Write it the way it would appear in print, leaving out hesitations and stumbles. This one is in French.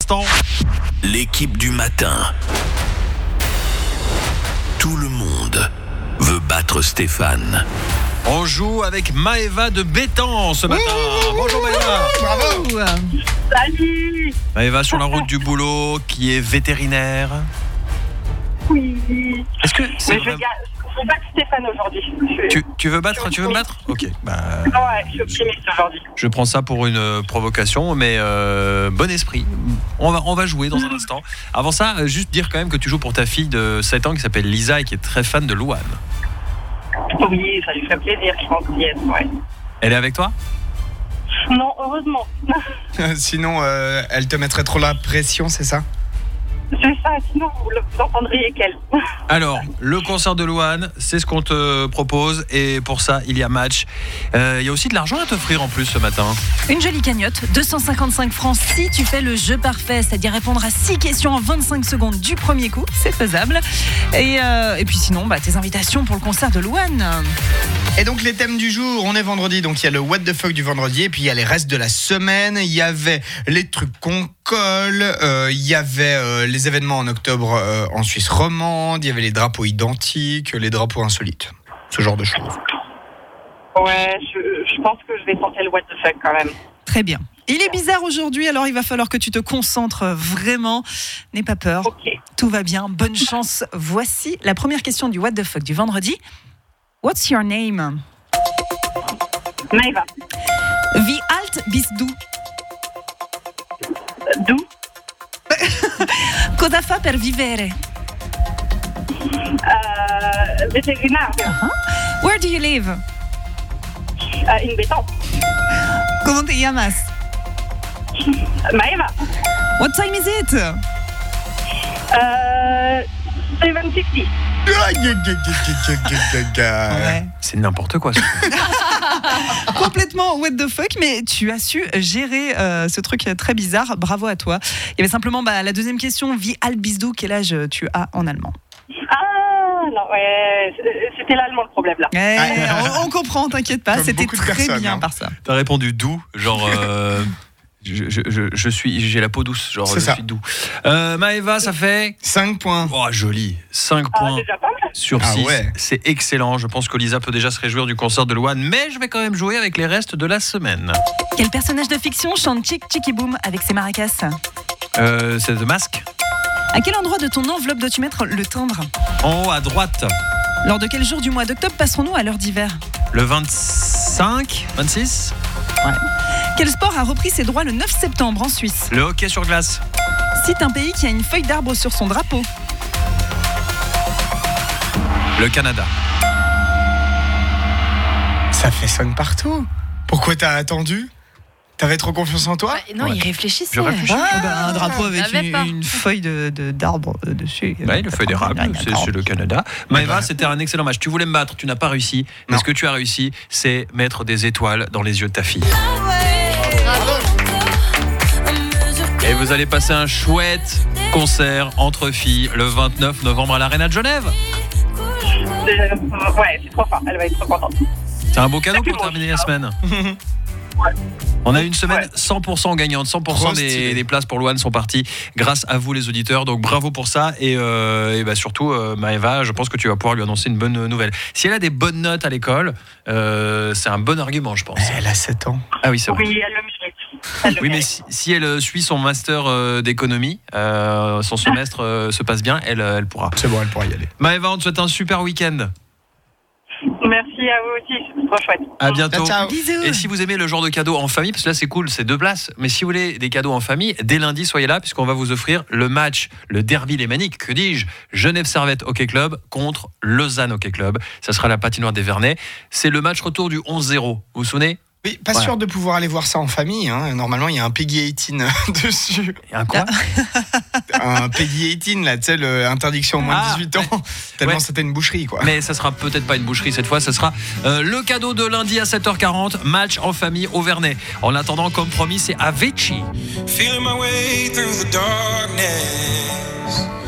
instant. L'équipe du matin. Tout le monde veut battre Stéphane. On joue avec Maëva de Bétan ce matin. Bonjour Maëva. Bravo. Salut. Maëva sur la route du boulot, qui est vétérinaire. Oui. Est-ce que c'est Mais je vais battre Stéphane aujourd'hui. tu veux battre? Tu veux me battre? Ok. Ouais, je suis optimiste aujourd'hui. Je prends ça pour une provocation, mais bon esprit. On va jouer dans un instant. Avant ça, juste dire quand même que tu joues pour ta fille de 7 ans qui s'appelle Lisa et qui est très fan de Louane. Oui, ça lui fait plaisir, je pense. Yes, ouais. Elle est avec toi? Non, heureusement. Sinon, elle te mettrait trop la pression, c'est ça? C'est ça, sinon vous l'entendriez qu'elle. Alors, le concert de Louane, c'est ce qu'on te propose. Et pour ça, il y a match. Il y a aussi de l'argent à t'offrir en plus ce matin. Une jolie cagnotte, 255 francs si tu fais le jeu parfait, c'est-à-dire répondre à 6 questions en 25 secondes du premier coup, c'est faisable. Et puis sinon, tes invitations pour le concert de Louane. Et donc les thèmes du jour, on est vendredi, donc il y a le what the fuck du vendredi, et puis il y a les restes de la semaine. Il y avait les trucs qu'on colle, il y avait les événements en octobre en Suisse romande, il y avait les drapeaux identiques, les drapeaux insolites, ce genre de choses. Ouais, je pense que je vais tenter le what the fuck quand même. Très bien. Il est bizarre aujourd'hui, alors il va falloir que tu te concentres vraiment. N'aie pas peur, Ok. tout va bien, bonne chance. Voici la première question du what the fuck du vendredi. What's your name? Maëva. Wie alt bist du? D'où? Cosa fa per vivere? Vétérinaire. Where do you live? Une béton. Comment te llamas? Maëva. What time is it? 7:50. Ouais. C'est n'importe quoi. Complètement what the fuck, mais tu as su gérer ce truc très bizarre. Bravo à toi. Il y avait simplement la deuxième question. Wie alt bist du? Quel âge tu as en allemand? Ah non, ouais, c'était l'allemand le problème là. On comprend, t'inquiète pas. Comme C'était beaucoup de très personnes, bien hein. par ça. T'as répondu doux, genre j'ai la peau douce, genre C'est je ça. suis doux. Maëva, ça fait 5 points. oh joli, 5 points Déjà pas mal. sur Ah 6. ouais. C'est excellent. Je pense que Lisa peut déjà se réjouir du concert de Louane, mais je vais quand même jouer avec les restes de la semaine. Quel personnage de fiction chante Chick Chicky Boom avec ses maracas? C'est The Mask. À quel endroit de ton enveloppe dois-tu mettre le timbre? En haut à droite, Lors de quel jour du mois d'octobre passerons-nous à l'heure d'hiver? le 25, 26. Quel sport a repris ses droits le 9 septembre en Suisse? Le hockey sur glace. Cite un pays qui a une feuille d'arbre sur son drapeau. Le Canada. Ça fait 5 partout. Pourquoi t'as attendu? T'avais trop confiance en toi? Non, Ouais. il réfléchissait. Je réfléchis. Un drapeau avec savais pas. une feuille d'arbre dessus. Ouais, le feuille d'érable, c'est le Canada. Maëva, c'était un excellent match. Tu voulais me battre, tu n'as pas réussi. Mais Non. ce que tu as réussi, c'est mettre des étoiles dans les yeux de ta fille. Et vous allez passer un chouette concert entre filles le 29 novembre à l'Arena de Genève. Ouais, c'est trop fort. Elle va être trop contente. C'est un beau cadeau pour terminer la semaine. On a une semaine 100% gagnante, 100% Trop stylé. des places pour Louane sont parties grâce à vous les auditeurs, donc bravo pour ça et surtout Maëva, je pense que tu vas pouvoir lui annoncer une bonne nouvelle. Si elle a des bonnes notes à l'école, c'est un bon argument je pense. Elle a 7 ans. Ah oui c'est vrai. Oui, elle le mérite. Elle le Oui mais mérite. si elle suit son master d'économie, son semestre se passe bien, elle pourra. C'est bon, elle pourra y aller. Maëva, on te souhaite un super week-end. Merci à vous aussi, c'est trop chouette. À bientôt. Ciao. Bisous. Et si vous aimez le genre de cadeau en famille, parce que là c'est cool, c'est 2 places, mais si vous voulez des cadeaux en famille, dès lundi soyez là puisqu'on va vous offrir le match, le derby lémanique, que dis-je, Genève Servette Hockey Club contre Lausanne Hockey Club. Ça sera la patinoire des Vernets. C'est le match retour du 11-0. Vous vous souvenez? Oui, pas Voilà. sûr de pouvoir aller voir ça en famille. Hein. Normalement, il y a un Peggy 18 dessus. Et un quoi? Un Peggy 18, là, tu sais, l'interdiction au moins de 18 ans. Tellement Ouais. c'était une boucherie, quoi. Mais ça sera peut-être pas une boucherie cette fois, ça sera le cadeau de lundi à 7h40, match en famille au Vernet. En attendant, comme promis, c'est Avicii. Feeling my way through the darkness.